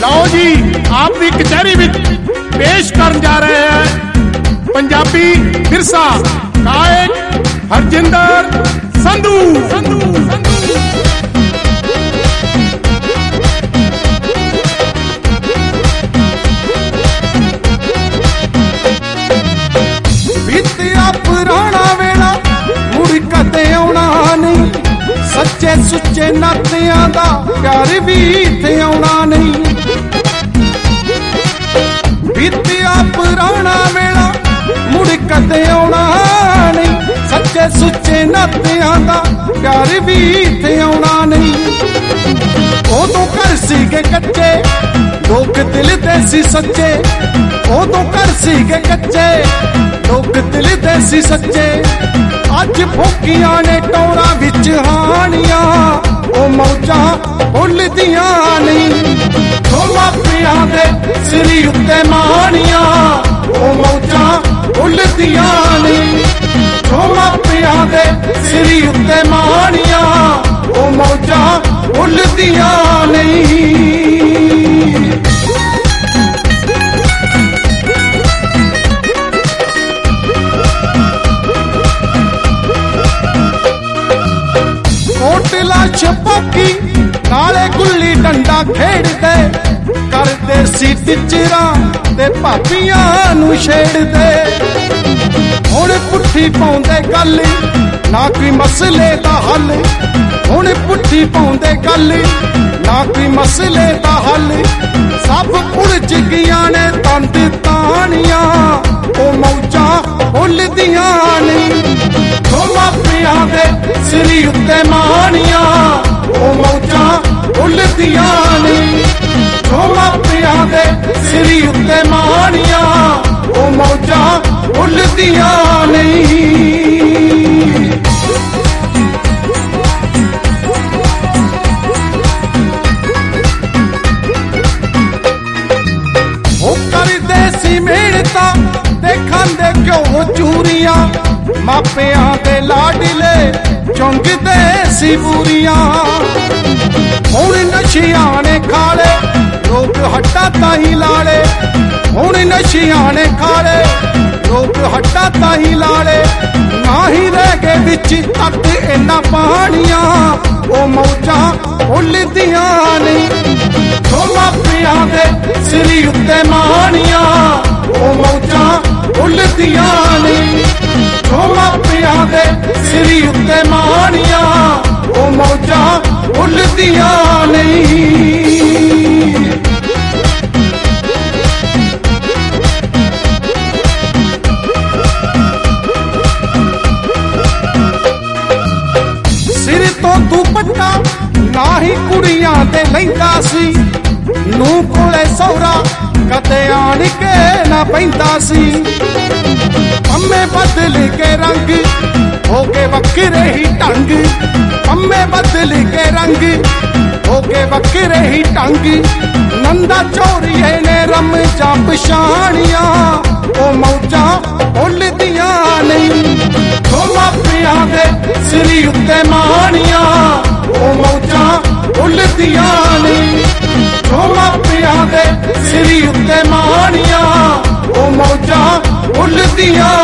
ਲਓ ਜੀ ਆਪ ਦੀ ਕਚਹਿਰੀ ਵਿੱਚ ਪੇਸ਼ ਕਰਨ ਜਾ ਰਹੇ ਹੈ ਪੰਜਾਬੀ ਵਿਰਸਾ ਗਾਇਕ ਹਰਜਿੰਦਰ ਸੰਧੂ। ਬੀਤਿਆ ਪੁਰਾਣਾ ਵੇਲਾ ਮੁੜ ਕਦੇ ਆਉਣਾ ਨਹੀਂ, ਸੱਚੇ ਸੁੱਚੇ ਨਾਤਿਆਂ ਦਾ ਪਿਆਰ ਵੀ ਇੱਥੇ ਆਉਣਾ ਨਹੀਂ। ਬੀਤਿਆ ਪੁਰਾਣਾ ਵੇਲਾ ਮੁੜ ਕਦੇ ਆਉਣਾ ਨਹੀਂ, ਸੱਚੇ ਸੁੱਚੇ ਨਾਤਿਆਂ ਦਾ ਪਿਆਰ ਵੀ ਇੱਥੇ ਆਉਣਾ ਨਹੀਂ। ਉਦੋਂ ਘਰ ਸੀਗੇ ਕੱਚੇ ਲੋਕ ਦਿਲ ਦੇ ਸੀ ਸੱਚੇ, ਉਦੋਂ ਘਰ ਸੀਗੇ ਕੱਚੇ ਲੋਕ ਦਿਲ ਦੇ ਸੀ ਸੱਚੇ। ਅੱਜ ਫੋਕੀਆਂ ਨੇ ਟੋਰਾਂ ਵਿੱਚ ਹਾਣੀਆਂ, ਉਹ ਮੌਜਾਂ ਭੁੱਲਦੀਆਂ ਨਹੀਂ। ਉਹ ਮਾਪਿਆਂ ਦੇ ਸਿਰ ਉੱਤੇ ਮਾਣੀਆਂ, ਉਹ ਮੌਜਾਂ ਭੁੱਲਦੀਆਂ ਨਹੀਂ। ਉਹ ਮਾਪਿਆਂ ਦੇ ਸਿਰ ਉੱਤੇ ਮਾਣੀਆਂ, ਉਹ ਮੌਜਾਂ ਭੁੱਲਦੀਆਂ ਨਹੀਂ। ਛਪਾਕੀ ਨਾਲੇ ਗੁੱਲੀ ਡੰਡਾ ਖੇਡਦੇ, ਕਰਦੇ ਸੀ ਟਿਚਰਾਂ ਤੇ ਭਾਬੀਆਂ ਨੂੰ ਛੇੜਦੇ। ਹੁਣ ਪੁੱਠੀ ਪਾਉਂਦੇ ਗੱਲ ਨਾ ਕੋਈ ਮਸਲੇ ਦਾ ਹੱਲ, ਹੁਣ ਪੁੱਠੀ ਪਾਉਂਦੇ ਗੱਲ ਨਾ ਕੋਈ ਮਸਲੇ ਦਾ ਹੱਲ। ਸਭ ਉਲਝ ਗਈਆਂ ਨੇ ਤੰਦ ਤਾਣੀਆਂ, ਉਹ ਮੌਜਾਂ ਭੁੱਲਦੀਆਂ ਨਹੀਂ। ਉਹ ਮਾਪਿਆਂ ਦੇ ਸਿਰ ਉੱਤੇ ਮਾਣੀਆਂ, ਉਹ ਮੌਜਾਂ ਭੁੱਲਦੀਆਂ ਨਹੀਂ। ਉਹ ਮਾਪਿਆਂ ਦੇ ਸਿਰ ਉੱਤੇ ਮਾਣੀਆਂ, ਉਹ ਮੌਜਾਂ ਭੁੱਲਦੀਆਂ ਨਹੀਂ। ਉਹ ਕਰਦੇ ਸੀ ਮਿਹਨਤਾਂ ਤੇ ਖਾਂਦੇ ਘਿਓ ਚੂਰੀਆਂ, ਮਾਪਿਆਂ ਦੇ ਲਾਡਲੇ ਚੁੰਗਦੇ ਸੀ ਬੂਰੀਆਂ। ਹੁਣ ਨਸ਼ਿਆਂ ਨੇ ਖਾਲੇ ਲੋਕ ਹੱਟਾਂ ਤਾਹੀਂ ਲਾਲੇ, ਹੁਣ ਨਸ਼ਿਆਂ ਨੇ ਖਾਲੇ ਲੋਕ ਹੱਟਾਂ ਤਾਹੀਂ ਲਾਲੇ। ਨਾ ਹੀ ਰਹਿ ਗਏ ਵਿੱਚ ਤੱਕ ਇਹਨਾਂ ਪਾਣੀਆਂ, ਉਹ ਮੌਜਾਂ ਭੁੱਲਦੀਆਂ ਨਹੀਂ। ਉਹ ਮਾਪਿਆਂ ਦੇ ਸਿਰ ਉੱਤੇ ਮਾਣੀਆਂ, ਉਹ ਮੌਜਾਂ ਭੁੱਲਦੀਆਂ ਨਹੀਂ। ਉਹ ਮਾਪਿਆਂ ਦੇ ਸਿਰ ਉੱਤੇ ਮਾਣੀਆਂ, ਉਹ ਮੌਜਾਂ ਭੁੱਲਦੀਆਂ ਨਹੀਂ। ਸਿਰ ਤੋਂ ਦੁਪੱਟਾ ਨਾ ਹੀ ਕੁੜੀਆਂ ਤੇ ਲੈਂਦਾ ਸੀ, ਨੂੰ ਕੋਲੇ ਸਹੁਰਾ ਕਦੇ ਆਣ ਕੇ ਨਾ ਪੈਂਦਾ ਸੀ। ਅੰਮੇ ਬਦਲ ਕੇ ਰੰਗ ਹੋ ਕੇ ਵੱਖਰੇ ਹੀ ਢੰਗ, ਅੰਮੇ ਬਦਲ ਕੇ ਰੰਗ ਹੋ ਕੇ ਵੱਖਰੇ ਹੀ ਢੰਗ। ਨੰਦਾ ਚੋਰੀਏ ਨੇ ਰਮਜਾਂ ਪਛਾਣੀਆਂ, ਉਹ ਮੌਜਾਂ ਭੁੱਲਦੀਆਂ ਨਹੀਂ। ਉਹ ਮਾਪਿਆਂ ਦੇ ਸਿਰ ਉੱਤੇ ਮਾਣੀਆਂ, ਉਹ ਮੌਜਾਂ ਭੁੱਲਦੀਆਂ ਨਹੀਂ। ਉਹ ਮਾਪਿਆਂ ਦੇ ਸਿਰ ਉੱਤੇ ਮਾਣੀਆਂ, ਉਹ ਮੌਜਾਂ ਭੁੱਲਦੀਆਂ